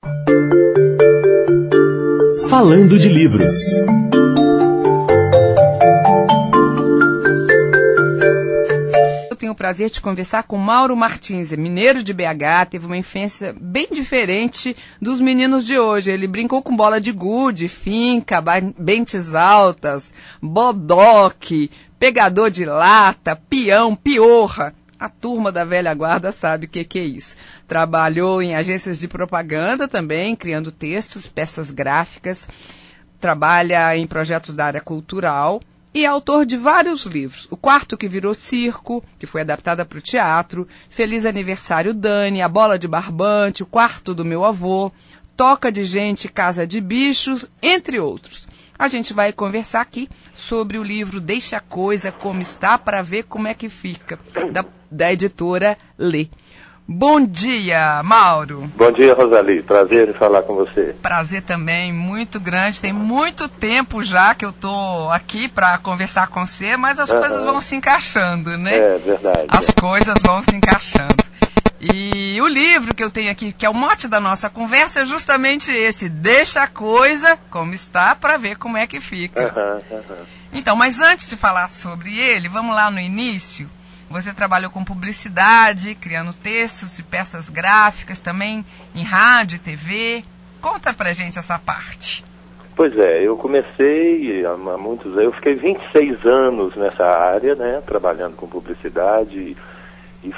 Falando de livros. Eu tenho o prazer de conversar com Mauro Martins, é mineiro de BH, teve uma infância bem diferente dos meninos de hoje. Ele brincou com bola de gude, finca, bentes altas, bodoque, pegador de lata, peão, piorra. A turma da velha guarda sabe o que é isso. Trabalhou em agências de propaganda também, criando textos, peças gráficas. Trabalha em projetos da área cultural e é autor de vários livros. O Quarto que Virou Circo, que foi adaptada para o teatro, Feliz Aniversário Dani, A Bola de Barbante, O Quarto do Meu Avô, Toca de Gente, Casa de Bichos, entre outros. A gente vai conversar aqui sobre o livro Deixa a Coisa Como Está para ver como é que fica, da editora Lê. Bom dia, Mauro. Bom dia, Rosali. Prazer em falar com você. Prazer também, muito grande. Tem muito tempo já que eu tô aqui para conversar com você, mas as coisas vão se encaixando, né? É verdade. As coisas vão se encaixando. E o livro que eu tenho aqui, que é o mote da nossa conversa, é justamente esse. Deixa a coisa como está para ver como é que fica. Então, mas antes de falar sobre ele, vamos lá no início. Você trabalhou com publicidade, criando textos e peças gráficas, também em rádio e TV. Conta pra gente essa parte. Pois é, eu comecei há muitos anos, eu fiquei 26 anos nessa área, né, trabalhando com publicidade e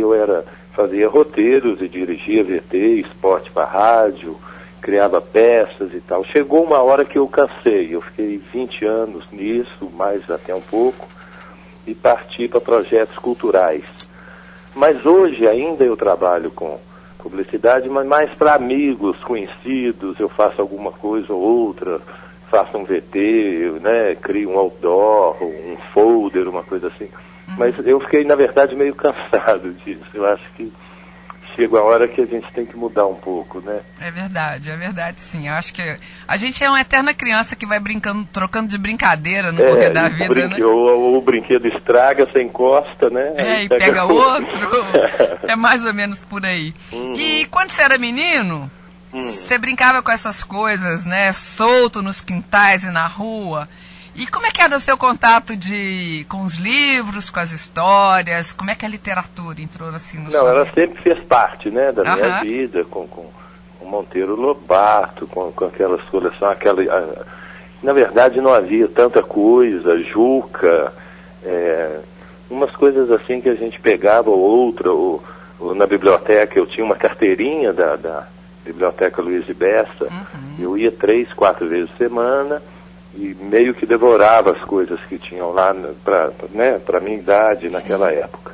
fazia roteiros e dirigia VT, esporte para rádio, criava peças e tal. Chegou uma hora que eu cansei, eu fiquei 20 anos nisso, mais até um pouco, e parti para projetos culturais. Mas hoje ainda eu trabalho com publicidade, mas mais para amigos, conhecidos, eu faço alguma coisa ou outra, faço um VT, né, crio um outdoor, um folder, uma coisa assim. Mas eu fiquei, na verdade, meio cansado disso. Eu acho que chega a hora que a gente tem que mudar um pouco, né? É verdade sim. Eu acho que a gente é uma eterna criança que vai brincando, trocando de brincadeira no correr da vida, né? Ou o brinquedo estraga, você encosta, né? E pega outro. É mais ou menos por aí. E quando você era menino, você brincava com essas coisas, né? Solto nos quintais e na rua. E como é que era o seu contato com os livros, com as histórias? Como é que a literatura entrou assim no seu... Não, ela sempre fez parte, né, da minha vida, com Monteiro Lobato, com aquelas coleções, na verdade não havia tanta coisa, Juca, umas coisas assim que a gente pegava ou outra, ou na biblioteca eu tinha uma carteirinha da Biblioteca Luiz de Bessa, eu ia 3, 4 vezes por semana, e meio que devorava as coisas que tinham lá para minha idade naquela época.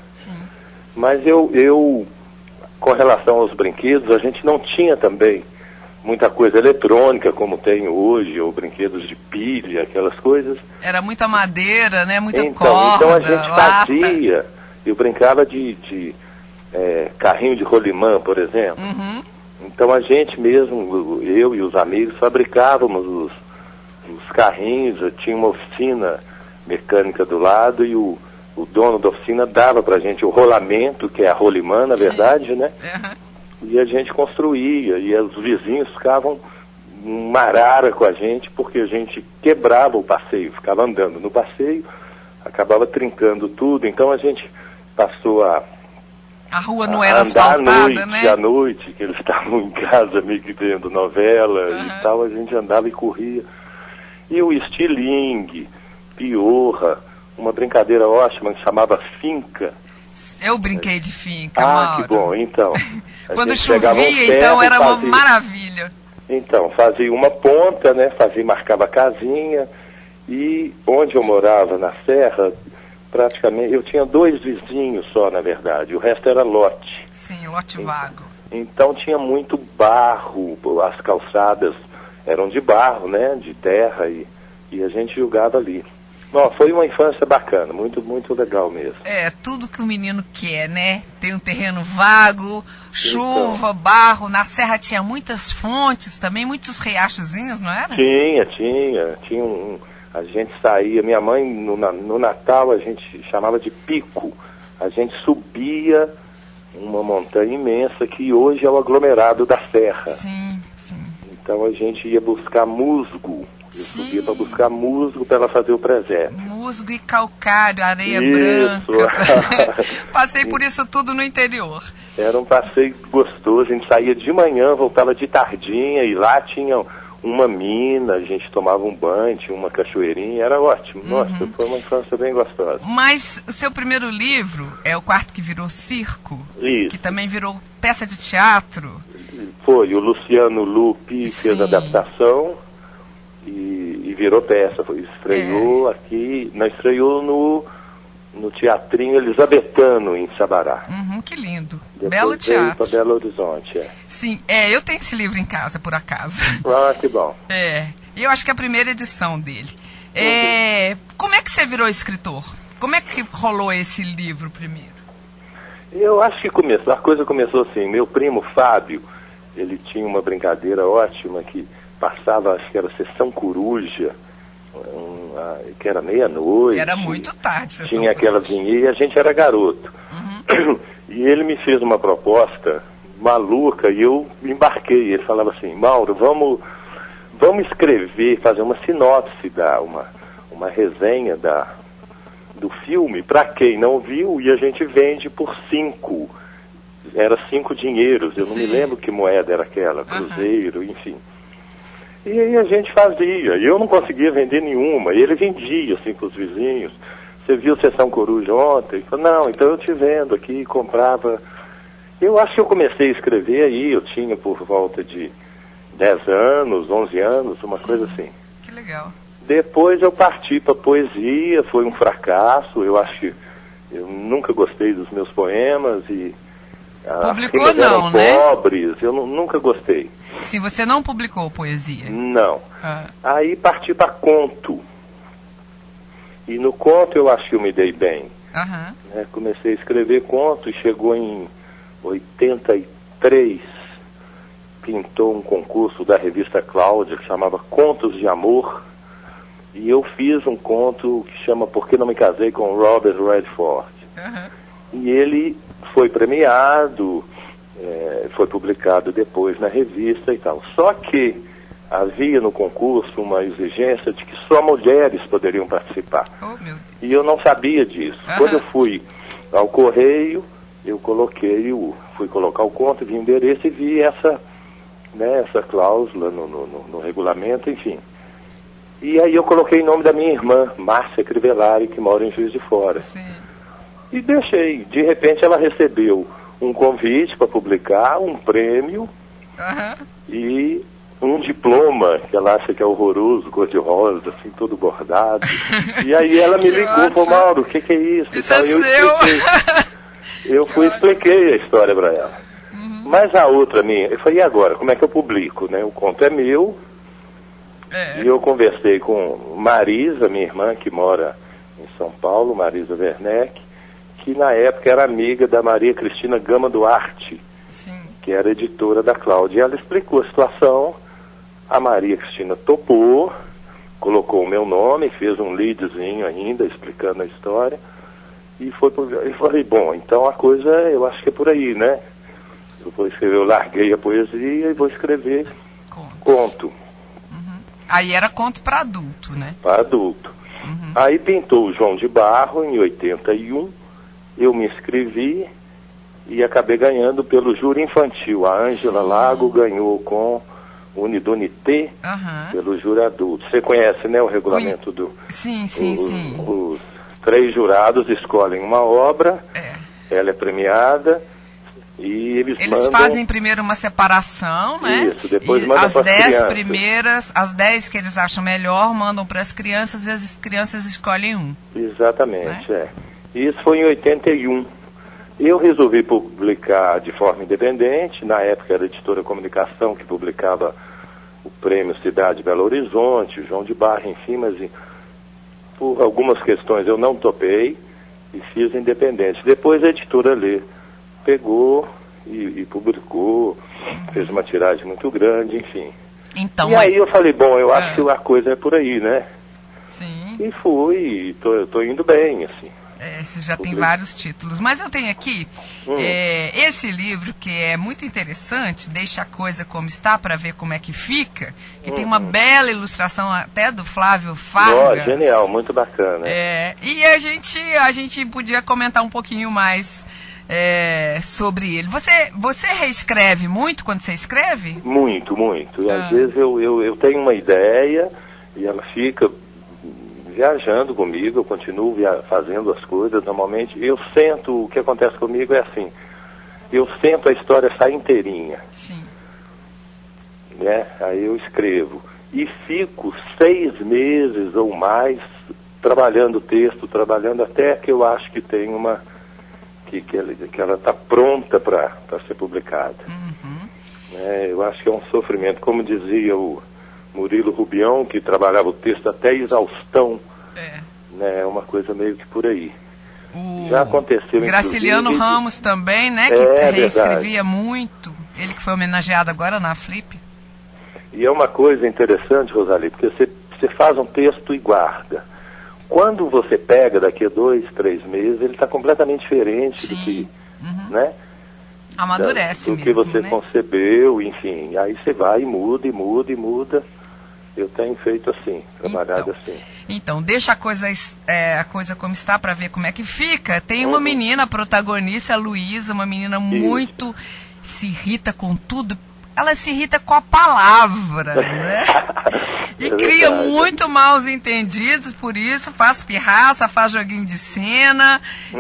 Mas eu, com relação aos brinquedos, a gente não tinha também muita coisa eletrônica como tem hoje, ou brinquedos de pilha, aquelas coisas. Era muita madeira, né? Muita corda, então a gente fazia, eu brincava de carrinho de rolimã, por exemplo. Então a gente mesmo, eu e os amigos, fabricávamos os carrinhos, eu tinha uma oficina mecânica do lado e o dono da oficina dava pra gente o rolamento, que é a rolimã, na verdade, né? E a gente construía, e os vizinhos ficavam marara com a gente, porque a gente quebrava o passeio, ficava andando no passeio, acabava trincando tudo, então a gente passou a rua não era asfaltada, né? À noite, que eles estavam em casa meio que vendo novela e tal, a gente andava e corria. E o estilingue, piorra, uma brincadeira ótima que chamava finca. Eu brinquei de finca, Mauro. Que bom, então. Quando chovia, então, era uma maravilha. Então, fazia uma ponta, né, marcava a casinha, e onde eu morava, na serra, praticamente, eu tinha 2 vizinhos só, na verdade, o resto era lote. Sim, lote vago. Então tinha muito barro, as calçadas eram de barro, né, de terra, e a gente jogava ali. Bom, foi uma infância bacana, muito, muito legal mesmo. É, tudo que o menino quer, né? Tem um terreno vago, chuva, então, barro. Na serra tinha muitas fontes também, muitos riachozinhos, não era? Tinha. A gente saía, minha mãe, no Natal, a gente chamava de pico. A gente subia uma montanha imensa que hoje é o aglomerado da serra. Sim. Então a gente ia buscar musgo. Eu subia para buscar musgo para ela fazer o presépio. Musgo e calcário, areia Isso. branca. Passei por isso tudo no interior. Era um passeio gostoso, a gente saía de manhã, voltava de tardinha, e lá tinha uma mina, a gente tomava um banho, tinha uma cachoeirinha, era ótimo. Nossa, foi uma infância bem gostosa. Mas o seu primeiro livro é O Quarto que Virou Circo? Isso. Que também virou peça de teatro? Foi, o Luciano Lupi fez Sim. a adaptação e virou peça. Estreou aqui, não, estreou no Teatrinho Elisabetano, em Sabará. Que lindo. Depois Belo teatro. Para Belo Horizonte, Sim, eu tenho esse livro em casa, por acaso. Ah, que bom. Eu acho que é a primeira edição dele. Como é que você virou escritor? Como é que rolou esse livro primeiro? Eu acho que a coisa começou assim. Meu primo Fábio, ele tinha uma brincadeira ótima que passava, acho que era Sessão Coruja, que era meia-noite. Era muito tarde. Tinha aquela vinheta e a gente era garoto. E ele me fez uma proposta maluca e eu me embarquei. Ele falava assim: Mauro, vamos escrever, fazer uma sinopse, uma resenha do filme para quem não viu, e a gente vende por 5. Era 5 dinheiros, eu não me lembro que moeda era aquela, cruzeiro, enfim. E aí a gente fazia, e eu não conseguia vender nenhuma, e ele vendia assim para os vizinhos. Você viu Sessão Coruja ontem? Ele falou, não, então eu te vendo aqui, comprava. Eu acho que eu comecei a escrever aí, eu tinha por volta de 10 anos, 11 anos, uma coisa assim. Que legal. Depois eu parti para poesia, foi um fracasso, eu acho que eu nunca gostei dos meus poemas e... Publicou não, né? Pobres, eu nunca gostei. Sim, você não publicou poesia? Não. Aí parti para conto. E no conto eu acho que eu me dei bem. Né? Comecei a escrever conto e chegou em 83, pintou um concurso da revista Cláudia que chamava Contos de Amor. E eu fiz um conto que chama Por que Não Me Casei com Robert Redford. E ele foi premiado, foi publicado depois na revista e tal. Só que havia no concurso uma exigência de que só mulheres poderiam participar. Oh, meu Deus. E eu não sabia disso. Quando eu fui ao correio, eu fui colocar o conto, vi o endereço e vi essa cláusula no regulamento, enfim. E aí eu coloquei o nome da minha irmã, Márcia Crivellari, que mora em Juiz de Fora. Sim. E deixei. De repente ela recebeu um convite para publicar, um prêmio e um diploma, que ela acha que é horroroso, cor-de-rosa, assim, todo bordado. E aí ela me ligou, falou, Mauro, o que é isso? Isso é seu! Eu expliquei a história para ela. Mas a outra minha, eu falei, e agora, como é que eu publico? Né? O conto é meu. E eu conversei com Marisa, minha irmã, que mora em São Paulo, Marisa Werneck, que na época era amiga da Maria Cristina Gama Duarte, que era editora da Cláudia. E ela explicou a situação, a Maria Cristina topou, colocou o meu nome, fez um leadzinho ainda, explicando a história, e falei, bom, então a coisa, eu acho que é por aí, né? Eu larguei a poesia e vou escrever conto. Aí era conto para adulto, né? Para adulto. Aí pintou o João de Barro em 81, eu me inscrevi e acabei ganhando pelo júri infantil. A Ângela Lago ganhou com Unidunité pelo júri adulto. Você conhece, né, o regulamento do... Sim. Os 3 jurados escolhem uma obra, ela é premiada... E eles fazem primeiro uma separação, né? Isso, depois mandam as 10 primeiras, as 10 que eles acham melhor, mandam para as crianças e as crianças escolhem um. Exatamente, Isso foi em 81. Eu resolvi publicar de forma independente, na época era a Editora Comunicação que publicava o Prêmio Cidade Belo Horizonte, o João de Barro, enfim, mas por algumas questões eu não topei e fiz independente. Depois a editora Lê pegou e publicou, fez uma tiragem muito grande, enfim. Então, e aí eu falei, bom, eu acho que a coisa é por aí, né? Sim. E fui, tô indo bem, assim. Você já tem vários títulos. Mas eu tenho aqui esse livro que é muito interessante, Deixa a Coisa Como Está para Ver Como é que Fica, que tem uma bela ilustração até do Flávio Vargas. Genial, muito bacana. E a gente podia comentar um pouquinho mais sobre ele. Você reescreve muito quando você escreve? Muito. E às vezes eu tenho uma ideia e ela fica viajando comigo, eu continuo fazendo as coisas. Normalmente eu sento, o que acontece comigo é assim, eu sento, a história sai inteirinha. Sim. Né? Aí eu escrevo e fico 6 meses ou mais trabalhando o texto, trabalhando até que eu acho que tem que ela está pronta para ser publicada. Eu acho que é um sofrimento, como dizia o Murilo Rubião, que trabalhava o texto até exaustão, né? Uma coisa meio que por aí. Já aconteceu, Graciliano Ramos também, né? Que reescrevia muito. Ele que foi homenageado agora na Flip. E é uma coisa interessante, Rosali, porque você faz um texto e guarda. Quando você pega daqui a 2, 3 meses, ele está completamente diferente do que, né? Amadurece do mesmo, que você né? concebeu, enfim. Aí você vai e muda. Eu tenho feito assim, trabalhado assim. Então, deixa a coisa como está para ver como é que fica. Tem uma menina protagonista, a Luísa, uma menina muito... se irrita com tudo. Ela se irrita com a palavra, né? E cria muito maus entendidos, por isso faz pirraça, faz joguinho de cena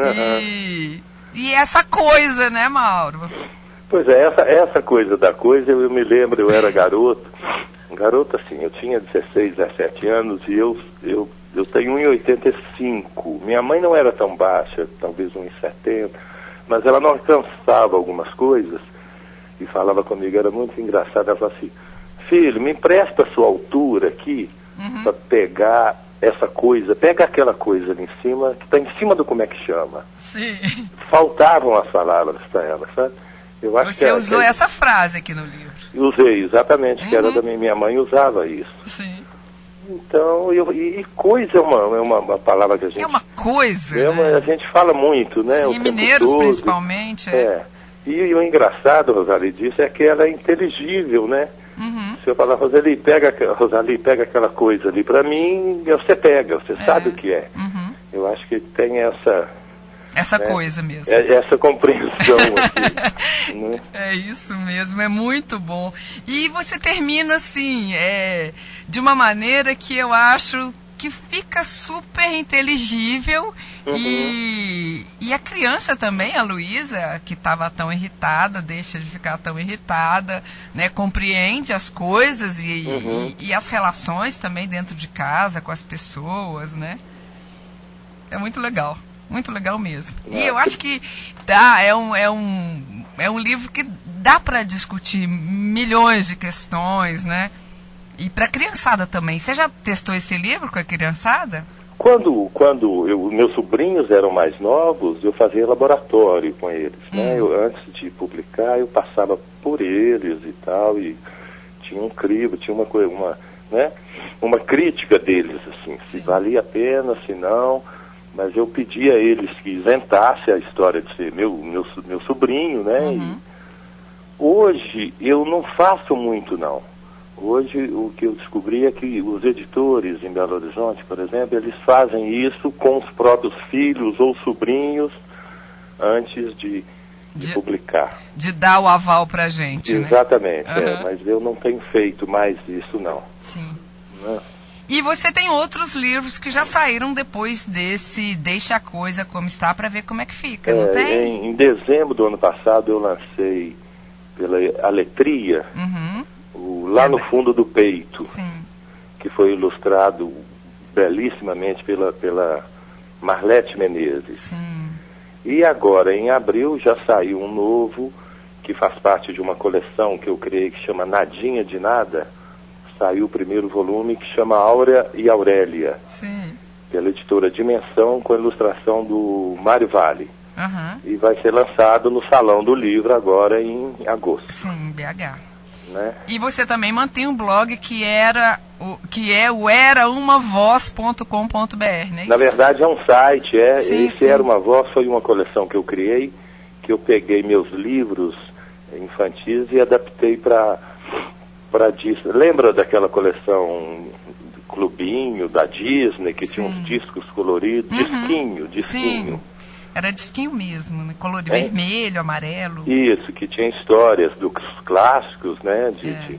e essa coisa, né, Mauro? Pois é, essa coisa da coisa, eu me lembro, eu era garoto assim, eu tinha 16, 17 anos e eu tenho 1,85. Minha mãe não era tão baixa, talvez 1,70, mas ela não alcançava algumas coisas. E falava comigo, era muito engraçado. Ela falava assim: filho, me empresta a sua altura aqui para pegar essa coisa, pega aquela coisa ali em cima, que está em cima do como é que chama. Sim. Faltavam as palavras para ela, sabe? Eu acho Você usou essa frase aqui no livro. Usei, exatamente, que era da minha mãe, usava isso. Sim. Então, e coisa é uma palavra que a gente... É uma coisa, né? A gente fala muito, né? Sim, mineiros principalmente. E o engraçado, Rosali, disso é que ela é inteligível, né? Se eu falar, Rosali, pega aquela coisa ali, pra mim, você pega, você sabe o que é. Eu acho que tem essa coisa mesmo. Essa compreensão aqui. Né? É isso mesmo, é muito bom. E você termina assim, de uma maneira que eu acho que fica super inteligível e a criança também, a Luísa, que estava tão irritada, deixa de ficar tão irritada, né, compreende as coisas e as relações também dentro de casa, com as pessoas, né? É muito legal mesmo. E eu acho que é um livro que dá para discutir milhões de questões, né? E para a criançada também. Você já testou esse livro com a criançada? Quando meus sobrinhos eram mais novos, eu fazia laboratório com eles, né? Antes de publicar, eu passava por eles e tal, e tinha um crivo, tinha uma crítica deles, assim, se valia a pena, se não, mas eu pedia a eles que isentassem a história de ser meu sobrinho, né? E hoje eu não faço muito, não. Hoje, o que eu descobri é que os editores em Belo Horizonte, por exemplo, eles fazem isso com os próprios filhos ou sobrinhos antes de publicar. De dar o aval pra gente, exatamente, né? Mas eu não tenho feito mais isso, não. Sim. Né? E você tem outros livros que já saíram depois desse Deixa a Coisa Como Está para ver como é que fica, não tem? Em dezembro do ano passado eu lancei pela Aletria, Lá no Fundo do Peito, que foi ilustrado belíssimamente pela Marlete Menezes. E agora, em abril, já saiu um novo, que faz parte de uma coleção que eu criei, que chama Nadinha de Nada. Saiu o primeiro volume, que chama Áurea e Aurélia, pela editora Dimensão, com a ilustração do Mário Vale. E vai ser lançado no Salão do Livro agora em agosto. Sim, BH. né? E você também mantém um blog que é o eraumaVoz.com.br, né? Na verdade é um site, Sim, esse sim. Era Uma Voz foi uma coleção que eu criei, que eu peguei meus livros infantis e adaptei para Disney. Lembra daquela coleção do Clubinho, da Disney, que tinha uns discos coloridos? Disquinho. Sim, era disquinho mesmo, né? Colorido, vermelho, amarelo. Isso, que tinha histórias dos clássicos, né? De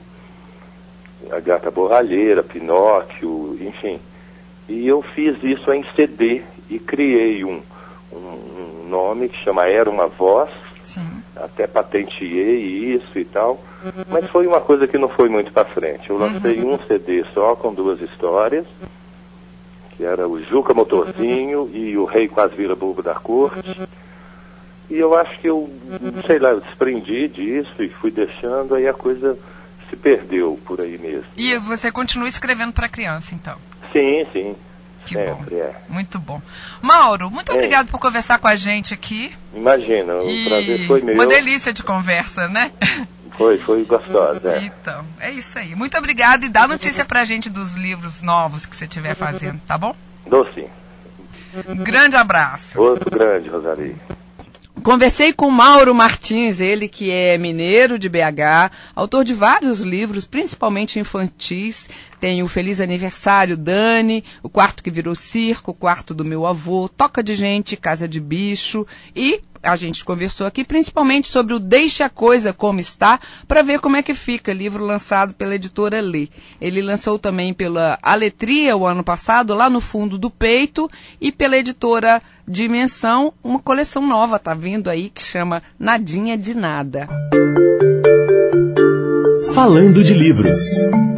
A Gata Borralheira, Pinóquio, enfim. E eu fiz isso em CD e criei um nome que chama Era Uma Voz. Sim. Até patenteei isso e tal, mas foi uma coisa que não foi muito para frente. Eu lancei um CD só com 2 histórias, que era o Juca Motorzinho e o Rei Quase Vira Bobo da Corte. E eu acho que eu desprendi disso e fui deixando, aí a coisa se perdeu por aí mesmo. E você continua escrevendo para criança, então? Sim, sim. Que sempre, bom. Muito bom. Mauro, muito obrigado por conversar com a gente aqui. Imagina, o prazer foi meu. Uma delícia de conversa, né? Foi gostosa. Então, é isso aí. Muito obrigado e dá notícia pra gente dos livros novos que você estiver fazendo, tá bom? Dou sim. Um grande abraço. Outro grande, Rosalie. Conversei com Mauro Martins, ele que é mineiro de BH, autor de vários livros, principalmente infantis. Tem o Feliz Aniversário, Dani, O Quarto que Virou Circo, O Quarto do Meu Avô, Toca de Gente, Casa de Bicho. E a gente conversou aqui principalmente sobre o Deixe a Coisa Como Está, para ver como é que fica, livro lançado pela editora Lê. Ele lançou também pela Aletria o ano passado, lá no Fundo do Peito, e pela editora Dimensão, uma coleção nova tá vindo aí que chama Nadinha de Nada. Falando de livros.